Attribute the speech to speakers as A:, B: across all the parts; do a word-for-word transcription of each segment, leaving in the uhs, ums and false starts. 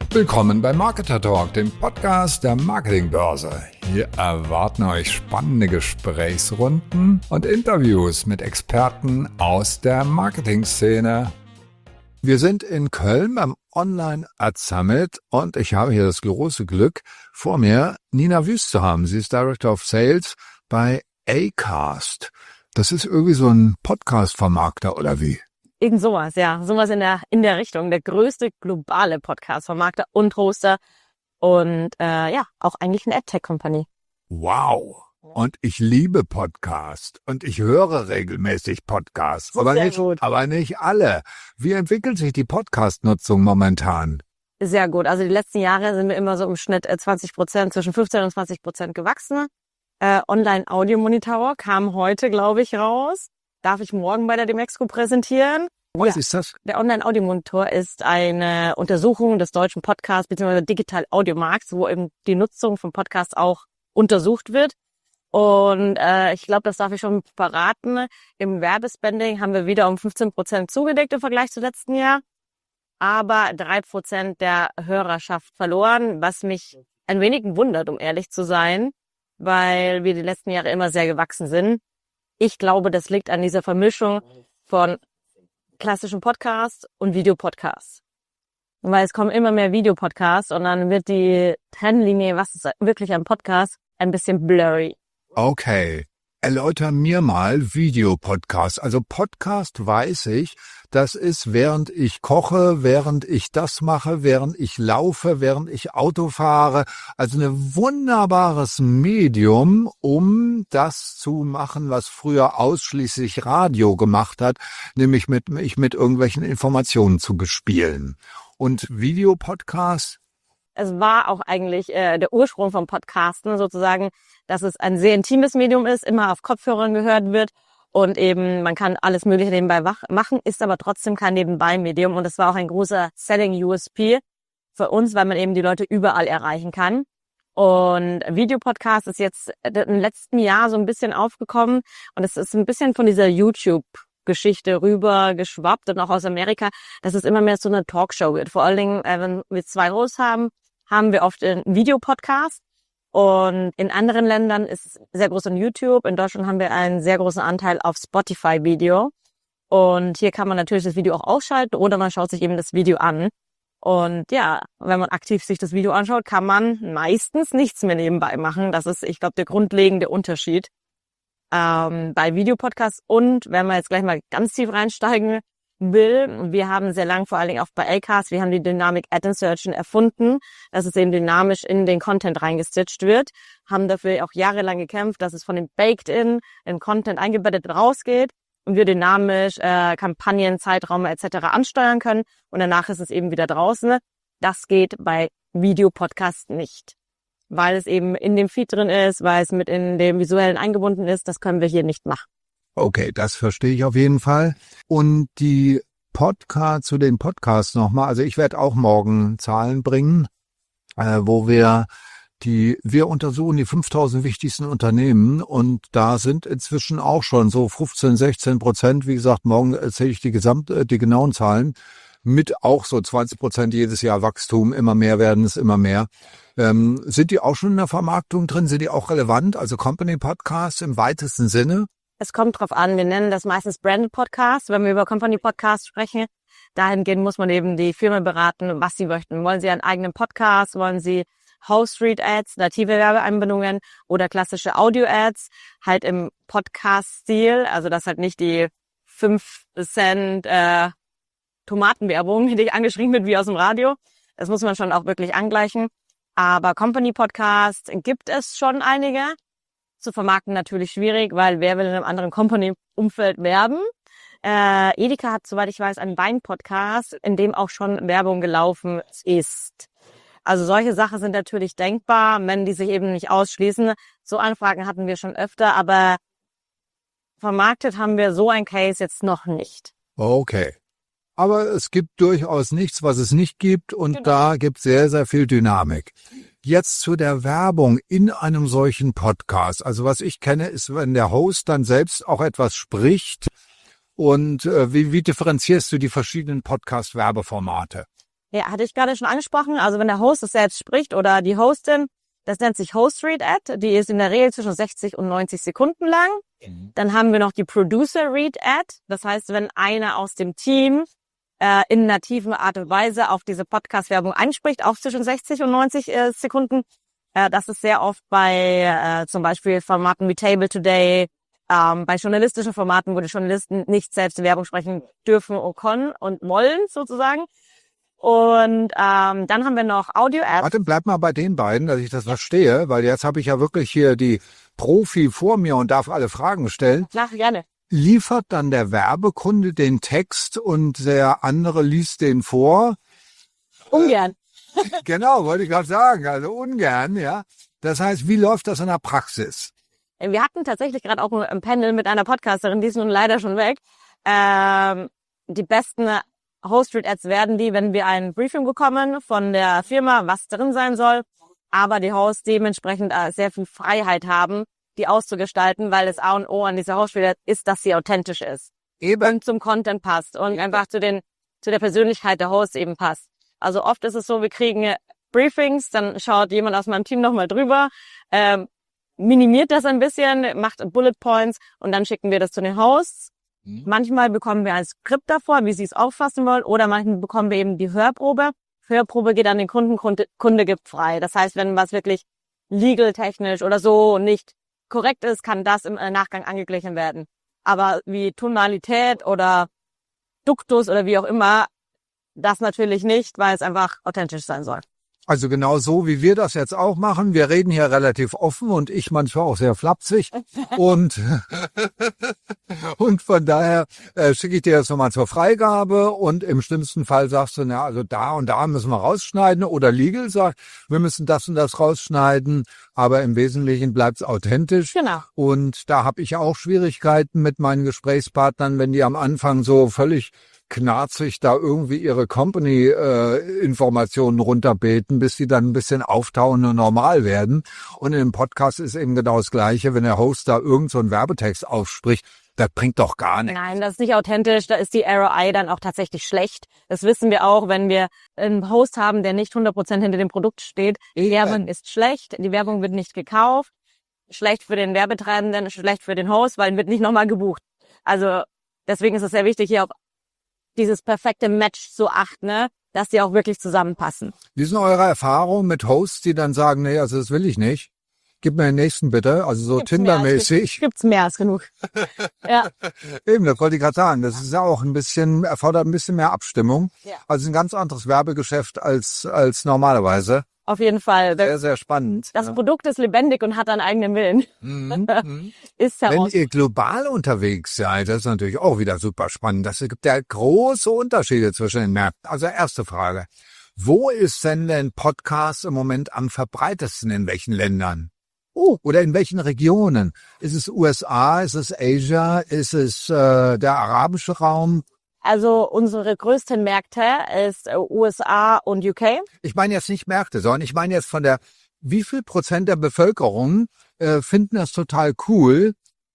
A: Willkommen bei Marketer Talk, dem Podcast der Marketingbörse. Hier erwarten euch spannende Gesprächsrunden und Interviews mit Experten aus der Marketingszene. Wir sind in Köln beim Online Ad Summit und ich habe hier das große Glück, vor mir Nina Wüst zu haben. Sie ist Director of Sales bei Acast. Das ist irgendwie so ein Podcast-Vermarkter, oder wie?
B: Irgend sowas, ja. Sowas in der in der Richtung. Der größte globale Podcast-Vermarkter und Hoster und äh, ja, auch eigentlich eine AdTech-Company.
A: Wow. Und ich liebe Podcast und ich höre regelmäßig Podcasts, aber
B: Sehr
A: nicht,
B: gut.
A: aber nicht alle. Wie entwickelt sich die Podcast-Nutzung momentan?
B: Sehr gut. Also die letzten Jahre sind wir immer so im Schnitt äh, zwanzig Prozent, zwischen fünfzehn und zwanzig Prozent gewachsen. Äh, Online-Audio-Monitor kam heute, glaube ich, raus. Darf ich morgen bei der Demexco präsentieren?
A: Was
B: Ja.
A: ist das?
B: Der Online-Audio-Monitor ist eine Untersuchung des deutschen Podcasts bzw. Digital-Audiomarkts, wo eben die Nutzung von Podcasts auch untersucht wird. Und äh, ich glaube, das darf ich schon verraten. Im Werbespending haben wir wieder um fünfzehn Prozent zugelegt im Vergleich zu letzten Jahr, aber drei Prozent der Hörerschaft verloren, was mich ein wenig wundert, um ehrlich zu sein, weil wir die letzten Jahre immer sehr gewachsen sind. Ich glaube, das liegt an dieser Vermischung von klassischen Podcasts und Videopodcasts. Weil es kommen immer mehr Videopodcasts und dann wird die Trennlinie, was ist wirklich ein Podcast, ein bisschen blurry.
A: Okay. Erläuter mir mal Videopodcast. Also Podcast weiß ich, das ist, während ich koche, während ich das mache, während ich laufe, während ich Auto fahre. Also ein wunderbares Medium, um das zu machen, was früher ausschließlich Radio gemacht hat, nämlich mit, mich mit irgendwelchen Informationen zu bespielen. Und Videopodcast?
B: Es war auch eigentlich äh, der Ursprung vom Podcasten sozusagen, dass es ein sehr intimes Medium ist, immer auf Kopfhörern gehört wird und eben man kann alles Mögliche nebenbei wach machen, ist aber trotzdem kein Nebenbei-Medium und das war auch ein großer Selling-U S P für uns, weil man eben die Leute überall erreichen kann. Und Videopodcast ist jetzt im letzten Jahr so ein bisschen aufgekommen und es ist ein bisschen von dieser YouTube Geschichte rüber geschwappt und auch aus Amerika, dass es immer mehr so eine Talkshow wird. Vor allen Dingen, äh, wenn wir zwei Hosts haben, haben wir oft einen Videopodcast und in anderen Ländern ist es sehr groß on YouTube. In Deutschland haben wir einen sehr großen Anteil auf Spotify-Video und hier kann man natürlich das Video auch ausschalten oder man schaut sich eben das Video an. Und ja, wenn man aktiv sich das Video anschaut, kann man meistens nichts mehr nebenbei machen. Das ist, ich glaube, der grundlegende Unterschied ähm, bei Videopodcasts. Und wenn man jetzt gleich mal ganz tief reinsteigen will, wir haben sehr lang, vor allen Dingen auch bei Acast, wir haben die Dynamic Ad Insertion erfunden, dass es eben dynamisch in den Content reingestitcht wird, haben dafür auch jahrelang gekämpft, dass es von dem Baked-in in Content eingebettet rausgeht und wir dynamisch äh, Kampagnen, Zeitraume et cetera ansteuern können und danach ist es eben wieder draußen. Das geht bei Videopodcasts nicht, weil es eben in dem Feed drin ist, weil es mit in dem Visuellen eingebunden ist. Das können wir hier nicht machen.
A: Okay, das verstehe ich auf jeden Fall. Und die Podcast zu den Podcasts nochmal. Also ich werde auch morgen Zahlen bringen, äh, wo wir die, wir untersuchen die fünftausend wichtigsten Unternehmen und da sind inzwischen auch schon so fünfzehn, sechzehn Prozent. Wie gesagt, morgen erzähle ich die gesamt, die genauen Zahlen. Mit auch so zwanzig Prozent jedes Jahr Wachstum, immer mehr werden es, immer mehr. Ähm, sind die auch schon in der Vermarktung drin? Sind die auch relevant? Also Company Podcasts im weitesten Sinne?
B: Es kommt drauf an, wir nennen das meistens Branded Podcasts, wenn wir über Company Podcasts sprechen. Dahingehend muss man eben die Firma beraten, was sie möchten. Wollen sie einen eigenen Podcast? Wollen sie House-Read-Ads, native Werbeeinbindungen oder klassische Audio-Ads, halt im Podcast-Stil, also das halt nicht die fünf Cent äh, Tomatenwerbung, die angeschrieben wird wie aus dem Radio. Das muss man schon auch wirklich angleichen. Aber Company Podcast gibt es schon einige. Zu vermarkten natürlich schwierig, weil wer will in einem anderen Company-Umfeld werben? Äh, Edeka hat, soweit ich weiß, einen Wein-Podcast, in dem auch schon Werbung gelaufen ist. Also solche Sachen sind natürlich denkbar, wenn die sich eben nicht ausschließen. So Anfragen hatten wir schon öfter, aber vermarktet haben wir so ein Case jetzt noch nicht.
A: Okay. Aber es gibt durchaus nichts, was es nicht gibt und
B: Genau.
A: Da gibt es sehr, sehr viel Dynamik. Jetzt zu der Werbung in einem solchen Podcast. Also was ich kenne, ist, wenn der Host dann selbst auch etwas spricht. Und äh, wie, wie differenzierst du die verschiedenen Podcast-Werbeformate?
B: Ja, hatte ich gerade schon angesprochen. Also wenn der Host es selbst spricht oder die Hostin, das nennt sich Host Read Ad. Die ist in der Regel zwischen sechzig und neunzig Sekunden lang. Mhm. Dann haben wir noch die Producer Read Ad. Das heißt, wenn einer aus dem Team äh, in nativen Art und Weise auf diese Podcast-Werbung einspricht, auch zwischen sechzig und neunzig äh, Sekunden. Äh, das ist sehr oft bei äh, zum Beispiel Formaten wie Table Today, ähm, bei journalistischen Formaten, wo die Journalisten nicht selbst Werbung sprechen dürfen und können und wollen sozusagen. Und ähm, dann haben wir noch Audio-Apps.
A: Warte, bleib mal bei den beiden, dass ich das verstehe, weil jetzt habe ich ja wirklich hier die Profi vor mir und darf alle Fragen stellen.
B: Klar, gerne.
A: Liefert dann der Werbekunde den Text und der andere liest den vor?
B: Ungern.
A: Genau, wollte ich gerade sagen, also ungern, ja. Das heißt, wie läuft das in der Praxis?
B: Wir hatten tatsächlich gerade auch ein Panel mit einer Podcasterin, die ist nun leider schon weg. Ähm, die besten Host-Read-Ads werden die, wenn wir ein Briefing bekommen von der Firma, was drin sein soll, aber die Hosts dementsprechend sehr viel Freiheit haben, die auszugestalten, weil das A und O an dieser Host-Read-Ad ist, dass sie authentisch ist.
A: Eben.
B: Und zum Content passt und eben. Einfach zu den zu der Persönlichkeit der Hosts eben passt. Also oft ist es so, wir kriegen Briefings, dann schaut jemand aus meinem Team nochmal drüber, ähm, minimiert das ein bisschen, macht Bullet Points und dann schicken wir das zu den Hosts. Mhm. Manchmal bekommen wir ein Skript davor, wie sie es auffassen wollen, oder manchmal bekommen wir eben die Hörprobe. Hörprobe geht an den Kunden, Kunde, Kunde gibt frei. Das heißt, wenn was wirklich legal-technisch oder so nicht korrekt ist, kann das im Nachgang angeglichen werden. Aber wie Tonalität oder Duktus oder wie auch immer, das natürlich nicht, weil es einfach authentisch sein soll.
A: Also genau so, wie wir das jetzt auch machen. Wir reden hier relativ offen und ich manchmal auch sehr flapsig. und und von daher äh, schicke ich dir das nochmal zur Freigabe und im schlimmsten Fall sagst du, na, also da und da müssen wir rausschneiden oder Legal sagt, wir müssen das und das rausschneiden, aber im Wesentlichen bleibt es authentisch.
B: Genau.
A: Und da habe ich auch Schwierigkeiten mit meinen Gesprächspartnern, wenn die am Anfang so völlig knarzig da irgendwie ihre Company-Informationen äh, runterbeten, bis sie dann ein bisschen auftauen und normal werden. Und im Podcast ist eben genau das Gleiche, wenn der Host da irgend so einen Werbetext aufspricht, das bringt doch gar nichts.
B: Nein, das ist nicht authentisch, da ist die R O I dann auch tatsächlich schlecht. Das wissen wir auch, wenn wir einen Host haben, der nicht hundert Prozent hinter dem Produkt steht. Die Werbung ist schlecht, die Werbung wird nicht gekauft, schlecht für den Werbetreibenden, schlecht für den Host, weil wird nicht nochmal gebucht. Also deswegen ist es sehr wichtig, hier auf dieses perfekte Match zu achten, ne? Dass die auch wirklich zusammenpassen.
A: Wie sind eure Erfahrungen mit Hosts, die dann sagen, nee, also das will ich nicht? Gib mir den nächsten bitte, also so Tinder-mäßig.
B: Gibt's mehr als genug. Ja.
A: Eben, das wollte ich gerade sagen. Das ist ja auch ein bisschen, erfordert ein bisschen mehr Abstimmung.
B: Ja.
A: Also ein ganz anderes Werbegeschäft als als normalerweise.
B: Auf jeden Fall.
A: Sehr, sehr spannend.
B: Das
A: ja.
B: Produkt ist lebendig und hat einen eigenen Willen.
A: Mhm.
B: Ist
A: Wenn ihr global unterwegs seid, das ist natürlich auch wieder super spannend. Das gibt ja große Unterschiede zwischen den Märkten. Also erste Frage. Wo ist denn denn Podcast im Moment am verbreitesten? In welchen Ländern? Oh, oder in welchen Regionen? Ist es U S A? Ist es Asia? Ist es äh, der arabische Raum?
B: Also unsere größten Märkte ist U S A und U K.
A: Ich meine jetzt nicht Märkte, sondern ich meine jetzt von der, wie viel Prozent der Bevölkerung äh, finden das total cool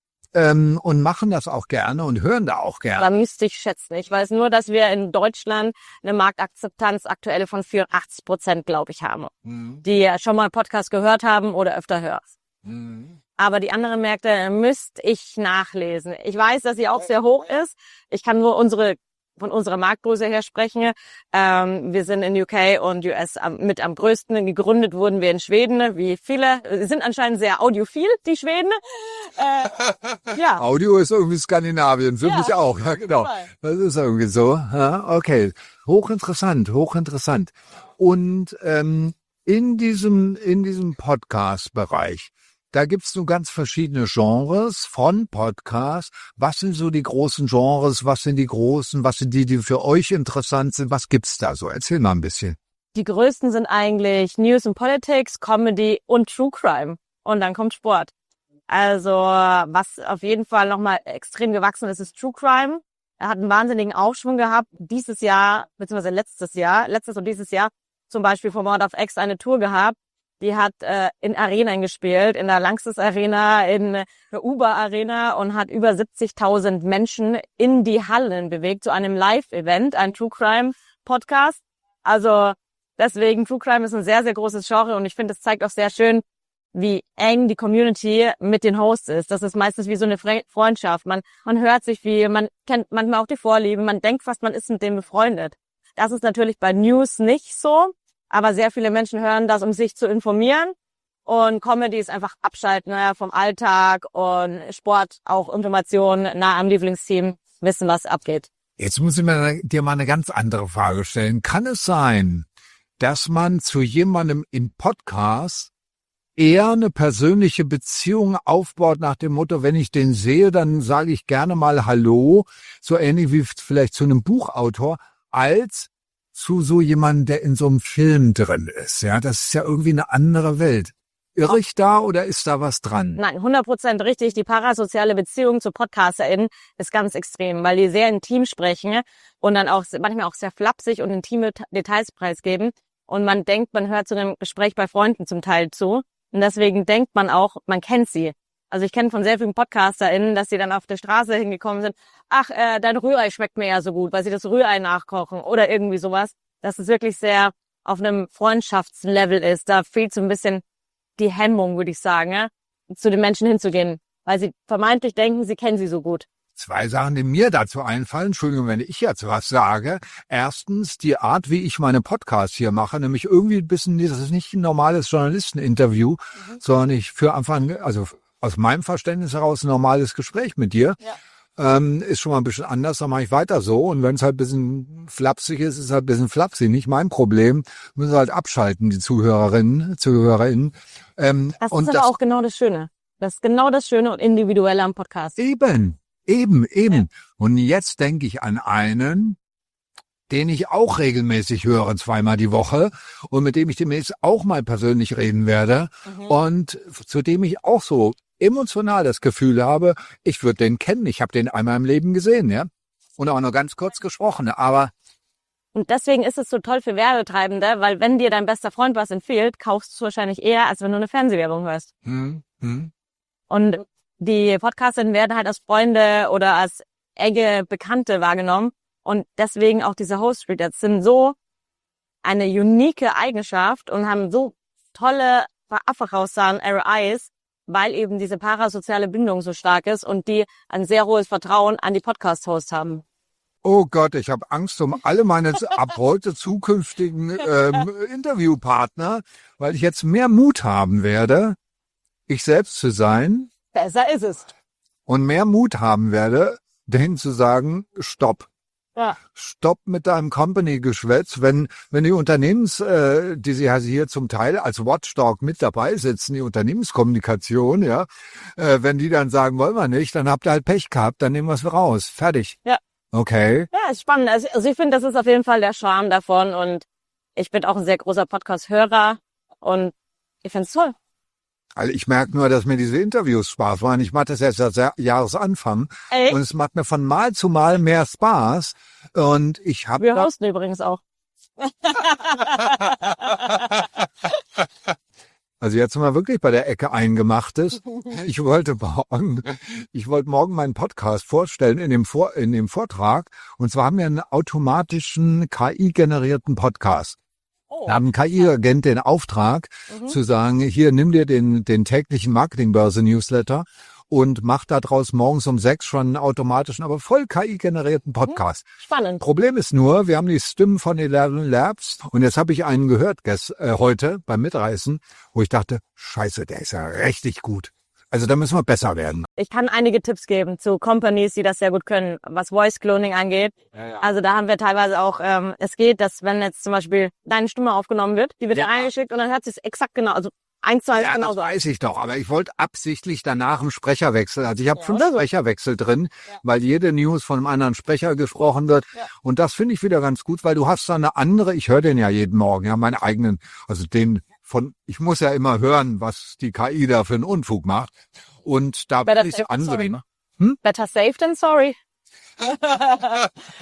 A: ähm, und machen das auch gerne und hören da auch gerne.
B: Da müsste ich schätzen. Ich weiß nur, dass wir in Deutschland eine Marktakzeptanz aktuell von vierundachtzig Prozent, glaube ich, haben. Mhm. Die schon mal einen Podcast gehört haben oder öfter hören. Mhm. Aber die anderen Märkte müsste ich nachlesen. Ich weiß, dass sie auch sehr hoch ist. Ich kann nur unsere von unserer Marktgröße her sprechen. Ähm, wir sind in U K und U S am, mit am größten. Gegründet wurden wir in Schweden, wie viele. Sie sind anscheinend sehr audiophil, die Schweden. Äh, ja.
A: Audio ist irgendwie Skandinavien, für ja. mich auch. Ja, genau. Das ist irgendwie so. Ja, okay, hochinteressant, hochinteressant. Und ähm, in diesem in diesem Podcast-Bereich, da gibt's so ganz verschiedene Genres von Podcasts. Was sind so die großen Genres? Was sind die großen? Was sind die, die für euch interessant sind? Was gibt's da so? Erzähl mal ein bisschen.
B: Die größten sind eigentlich News and Politics, Comedy und True Crime. Und dann kommt Sport. Also was auf jeden Fall nochmal extrem gewachsen ist, ist True Crime. Er hat einen wahnsinnigen Aufschwung gehabt. Dieses Jahr, beziehungsweise letztes Jahr, letztes und dieses Jahr zum Beispiel von Mord auf X eine Tour gehabt. Die hat äh, in Arenen gespielt, in der Lanxess Arena, in der Uber Arena und hat über siebzigtausend Menschen in die Hallen bewegt zu einem Live-Event, ein True Crime Podcast. Also deswegen, True Crime ist ein sehr, sehr großes Genre und ich finde, es zeigt auch sehr schön, wie eng die Community mit den Hosts ist. Das ist meistens wie so eine Fre- Freundschaft. Man, man hört sich viel, man kennt manchmal auch die Vorlieben, man denkt fast, man ist mit dem befreundet. Das ist natürlich bei News nicht so, aber sehr viele Menschen hören das, um sich zu informieren. Und Comedy ist einfach abschalten, ne, vom Alltag und Sport, auch Informationen nah am Lieblingsteam, wissen, was abgeht.
A: Jetzt muss ich mir, dir mal eine ganz andere Frage stellen. Kann es sein, dass man zu jemandem im Podcast eher eine persönliche Beziehung aufbaut nach dem Motto, wenn ich den sehe, dann sage ich gerne mal Hallo, so ähnlich wie vielleicht zu einem Buchautor, als zu so jemandem, der in so einem Film drin ist. Ja, das ist ja irgendwie eine andere Welt. Irre ich da oder ist da was dran?
B: Nein, hundert Prozent richtig. Die parasoziale Beziehung zu PodcasterInnen ist ganz extrem, weil die sehr intim sprechen und dann auch manchmal auch sehr flapsig und intime Details preisgeben. Und man denkt, man hört zu einem Gespräch bei Freunden zum Teil zu. Und deswegen denkt man auch, man kennt sie. Also ich kenne von sehr vielen PodcasterInnen, dass sie dann auf der Straße hingekommen sind. Ach, äh, dein Rührei schmeckt mir ja so gut, weil sie das Rührei nachkochen oder irgendwie sowas. Dass es wirklich sehr auf einem Freundschaftslevel ist. Da fehlt so ein bisschen die Hemmung, würde ich sagen, ja, zu den Menschen hinzugehen, weil sie vermeintlich denken, sie kennen sie so gut.
A: Zwei Sachen, die mir dazu einfallen. Entschuldigung, wenn ich jetzt was sage. Erstens, die Art, wie ich meine Podcasts hier mache, nämlich irgendwie ein bisschen, das ist nicht ein normales Journalisteninterview, mhm. sondern ich führe einfach, ein, also aus meinem Verständnis heraus ein normales Gespräch mit dir. Ja. Ähm, ist schon mal ein bisschen anders, dann mache ich weiter so. Und wenn es halt ein bisschen flapsig ist, ist es halt ein bisschen flapsig. Nicht mein Problem. Müssen wir halt abschalten, die Zuhörerinnen, ZuhörerInnen. Ähm,
B: das
A: und
B: ist aber
A: das,
B: auch genau das Schöne. Das ist genau das Schöne und Individuelle am Podcast.
A: Eben. Eben, eben. Ja. Und jetzt denke ich an einen, den ich auch regelmäßig höre, zweimal die Woche und mit dem ich demnächst auch mal persönlich reden werde mhm. und zu dem ich auch so emotional das Gefühl habe, ich würde den kennen. Ich habe den einmal im Leben gesehen, ja, und auch nur ganz kurz gesprochen, aber
B: und deswegen ist es so toll für Werbetreibende, weil wenn dir dein bester Freund was empfiehlt, kaufst du es wahrscheinlich eher, als wenn du eine Fernsehwerbung hörst. Hm, hm. Und die Podcasterinnen werden halt als Freunde oder als enge Bekannte wahrgenommen. Und deswegen auch diese Host Readers sind so eine unique Eigenschaft und haben so tolle Affe-Raussahen, R Is, weil eben diese parasoziale Bindung so stark ist und die ein sehr hohes Vertrauen an die Podcast-Hosts haben.
A: Oh Gott, ich habe Angst um alle meine ab heute zukünftigen ähm, Interviewpartner, weil ich jetzt mehr Mut haben werde, ich selbst zu sein.
B: Besser ist es.
A: Und mehr Mut haben werde, denen zu sagen, stopp. Ja. Stopp mit deinem Company-Geschwätz, wenn wenn die Unternehmens, äh, die sie also hier zum Teil als Watchdog mit dabei sitzen, die Unternehmenskommunikation, ja, äh, wenn die dann sagen, wollen wir nicht, dann habt ihr halt Pech gehabt, dann nehmen wir es raus. Fertig.
B: Ja.
A: Okay.
B: Ja, ist spannend. Also, also ich finde, das ist auf jeden Fall der Charme davon und ich bin auch ein sehr großer Podcast-Hörer und ich finde es toll.
A: Also ich merke nur, dass mir diese Interviews Spaß machen. Ich mache das jetzt seit Jahresanfang. Ey. Und es macht mir von Mal zu Mal mehr Spaß. Und ich habe
B: Wir hosten übrigens auch.
A: Also jetzt sind wir wirklich bei der Ecke Eingemachtes. Ich wollte morgen, ich wollte morgen meinen Podcast vorstellen in dem Vor, in dem Vortrag. Und zwar haben wir einen automatischen K I-generierten Podcast. Wir haben einen K I-Agent den Auftrag, mhm. zu sagen, hier, nimm dir den, den täglichen Marketingbörse-Newsletter und mach daraus morgens um sechs schon einen automatischen, aber voll K I-generierten Podcast.
B: Spannend.
A: Problem ist nur, wir haben die Stimmen von Eleven Labs und jetzt habe ich einen gehört gest, äh, heute beim Mitreißen, wo ich dachte, scheiße, der ist ja richtig gut. Also da müssen wir besser werden.
B: Ich kann einige Tipps geben zu Companies, die das sehr gut können, was Voice Cloning angeht. Ja, ja. Also da haben wir teilweise auch, ähm, es geht, dass wenn jetzt zum Beispiel deine Stimme aufgenommen wird, die wird ja. eingeschickt und dann hört sie es exakt genau, also eins zu eins
A: ja,
B: genauso.
A: Das weiß ich doch, aber ich wollte absichtlich danach einen Sprecherwechsel. Also ich habe ja, fünf Sprecherwechsel drin, ja. weil jede News von einem anderen Sprecher gesprochen wird. Ja. Und das finde ich wieder ganz gut, weil du hast da eine andere, ich höre den ja jeden Morgen, ja, meine eigenen, also den von, ich muss ja immer hören, was die K I da für einen Unfug macht. Und da
B: Better
A: will ich andere.
B: Hm? Better safe than sorry.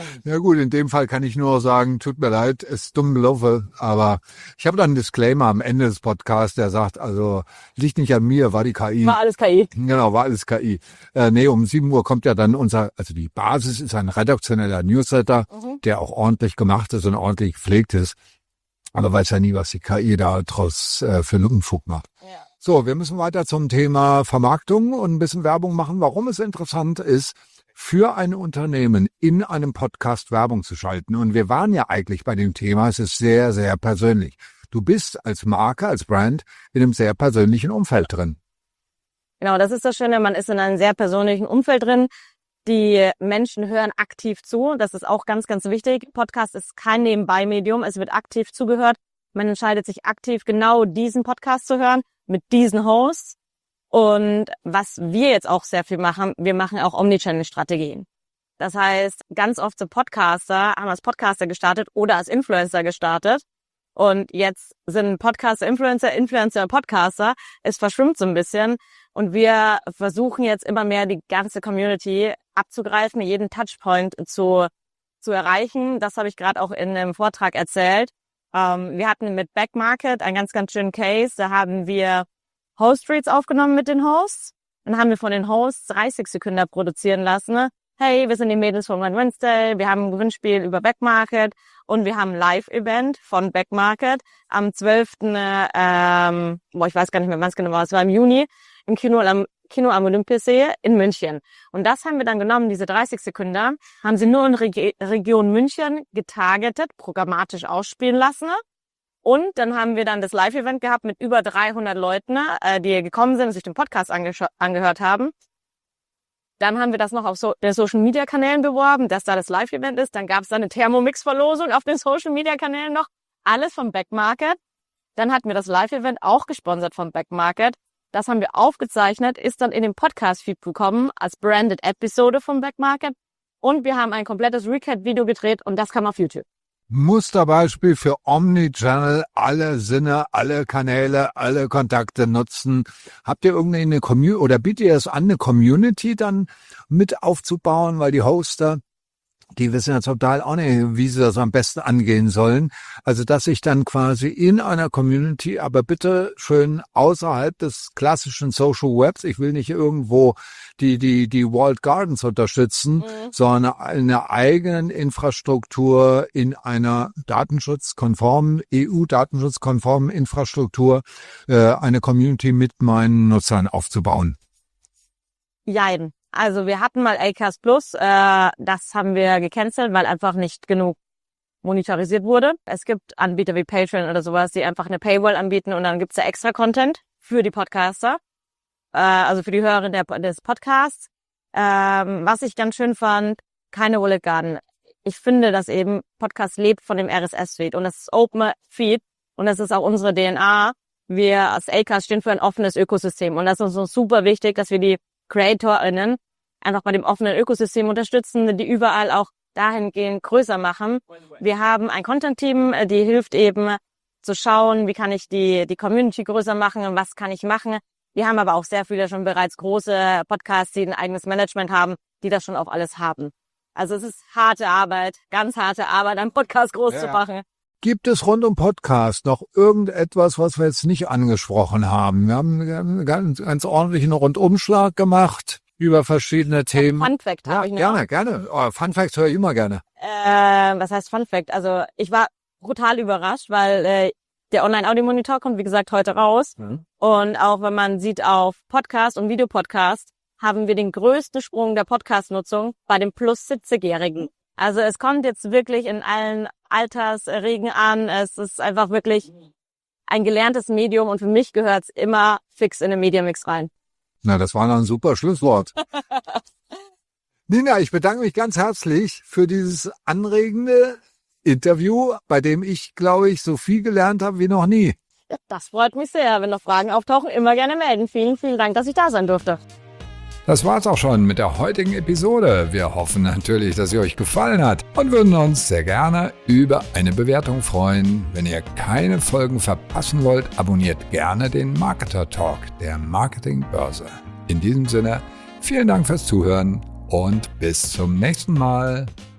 A: Ja gut, in dem Fall kann ich nur sagen, tut mir leid, es ist dumm gelaufen, aber ich habe dann einen Disclaimer am Ende des Podcasts, der sagt, also liegt nicht an mir, war die K I.
B: War alles K I.
A: Genau, war alles K I. Äh, nee, um sieben Uhr kommt ja dann unser, also die Basis ist ein redaktioneller Newsletter, mhm. der auch ordentlich gemacht ist und ordentlich gepflegt ist. Aber weiß ja nie, was die K I da draus äh, für Unfug macht. Ja. So, wir müssen weiter zum Thema Vermarktung und ein bisschen Werbung machen, warum es interessant ist, für ein Unternehmen in einem Podcast Werbung zu schalten. Und wir waren ja eigentlich bei dem Thema, es ist sehr, sehr persönlich. Du bist als Marke, als Brand in einem sehr persönlichen Umfeld drin.
B: Genau, das ist das Schöne, man ist in einem sehr persönlichen Umfeld drin. Die Menschen hören aktiv zu, das ist auch ganz, ganz wichtig. Podcast ist kein Nebenbei-Medium, es wird aktiv zugehört. Man entscheidet sich aktiv, genau diesen Podcast zu hören, mit diesen Hosts. Und was wir jetzt auch sehr viel machen, wir machen auch Omnichannel-Strategien. Das heißt, ganz oft sind Podcaster, haben als Podcaster gestartet oder als Influencer gestartet. Und jetzt sind Podcaster, Influencer, Influencer, Podcaster. Es verschwimmt so ein bisschen. Und wir versuchen jetzt immer mehr die ganze Community abzugreifen, jeden Touchpoint zu, zu erreichen. Das habe ich gerade auch in einem Vortrag erzählt. Ähm, wir hatten mit Backmarket einen ganz, ganz schönen Case. Da haben wir Host-Reads aufgenommen mit den Hosts. Dann haben wir von den Hosts dreißig Sekunden produzieren lassen. Hey, wir sind die Mädels von One Wednesday, wir haben ein Gewinnspiel über Backmarket und wir haben ein Live-Event von Backmarket am zwölften Ähm, boah, ich weiß gar nicht mehr, wann es genau war, es war im Juni im Kino am, Kino am Olympiasee in München. Und das haben wir dann genommen, diese dreißig Sekunden, haben sie nur in Reg- Region München getargetet, programmatisch ausspielen lassen. Und dann haben wir dann das Live-Event gehabt mit über dreihundert Leuten, äh, die gekommen sind und sich den Podcast ange- angehört haben. Dann haben wir das noch auf so den Social-Media-Kanälen beworben, dass da das Live-Event ist. Dann gab es da eine Thermomix-Verlosung auf den Social-Media-Kanälen noch. Alles vom Backmarket. Dann hatten wir das Live-Event auch gesponsert vom Backmarket. Das haben wir aufgezeichnet, ist dann in den Podcast-Feed gekommen als Branded-Episode vom Backmarket. Und wir haben ein komplettes Recap-Video gedreht und das kam auf YouTube.
A: Musterbeispiel für Omnichannel, alle Sinne, alle Kanäle, alle Kontakte nutzen. Habt ihr irgendeine Community oder bietet ihr es an, eine Community dann mit aufzubauen, weil die Hoster, die wissen ja total auch nicht, wie sie das am besten angehen sollen. Also, dass ich dann quasi in einer Community, aber bitte schön außerhalb des klassischen Social Webs, ich will nicht irgendwo die, die, die Walled Gardens unterstützen, mhm. sondern eine eigenen Infrastruktur in einer datenschutzkonformen, E U-datenschutzkonformen Infrastruktur, äh, eine Community mit meinen Nutzern aufzubauen.
B: Jein. Also wir hatten mal Acast Plus, äh, das haben wir gecancelt, weil einfach nicht genug monetarisiert wurde. Es gibt Anbieter wie Patreon oder sowas, die einfach eine Paywall anbieten und dann gibt's da extra Content für die Podcaster, äh, also für die Hörer der, des Podcasts. Ähm, was ich ganz schön fand, keine Walled Garden. Ich finde, dass eben Podcast lebt von dem R S S-Feed und das ist Open Feed und das ist auch unsere D N A. Wir als Acast stehen für ein offenes Ökosystem und das ist uns super wichtig, dass wir die CreatorInnen einfach bei dem offenen Ökosystem unterstützen, die überall auch dahingehend größer machen. Wir haben ein Content-Team, die hilft eben zu schauen, wie kann ich die die Community größer machen und was kann ich machen. Wir haben aber auch sehr viele schon bereits große Podcasts, die ein eigenes Management haben, die das schon auch alles haben. Also es ist harte Arbeit, ganz harte Arbeit, einen Podcast groß ja. zu machen.
A: Gibt es rund um Podcast noch irgendetwas, was wir jetzt nicht angesprochen haben? Wir haben einen ganz, ganz ordentlichen Rundumschlag gemacht über verschiedene Themen.
B: Fun Fact
A: ja,
B: habe ich noch.
A: Gerne, gerne. Oh, Fun Facts höre ich immer gerne.
B: Äh, was heißt Fun Fact? Also ich war brutal überrascht, weil äh, der Online-Audio-Monitor kommt, wie gesagt, heute raus. Mhm. Und auch wenn man sieht auf Podcast und Videopodcast, haben wir den größten Sprung der Podcast-Nutzung bei den plus siebzigjährigen. Also es kommt jetzt wirklich in allen Altersregen an. Es ist einfach wirklich ein gelerntes Medium und für mich gehört es immer fix in den Mediamix rein.
A: Na, das war noch ein super Schlusswort. Nina, ich bedanke mich ganz herzlich für dieses anregende Interview, bei dem ich, glaube ich, so viel gelernt habe wie noch nie.
B: Ja, das freut mich sehr. Wenn noch Fragen auftauchen, immer gerne melden. Vielen, vielen Dank, dass ich da sein durfte.
A: Das war's auch schon mit der heutigen Episode. Wir hoffen natürlich, dass sie euch gefallen hat und würden uns sehr gerne über eine Bewertung freuen. Wenn ihr keine Folgen verpassen wollt, abonniert gerne den Marketer Talk der Marketingbörse. In diesem Sinne, vielen Dank fürs Zuhören und bis zum nächsten Mal.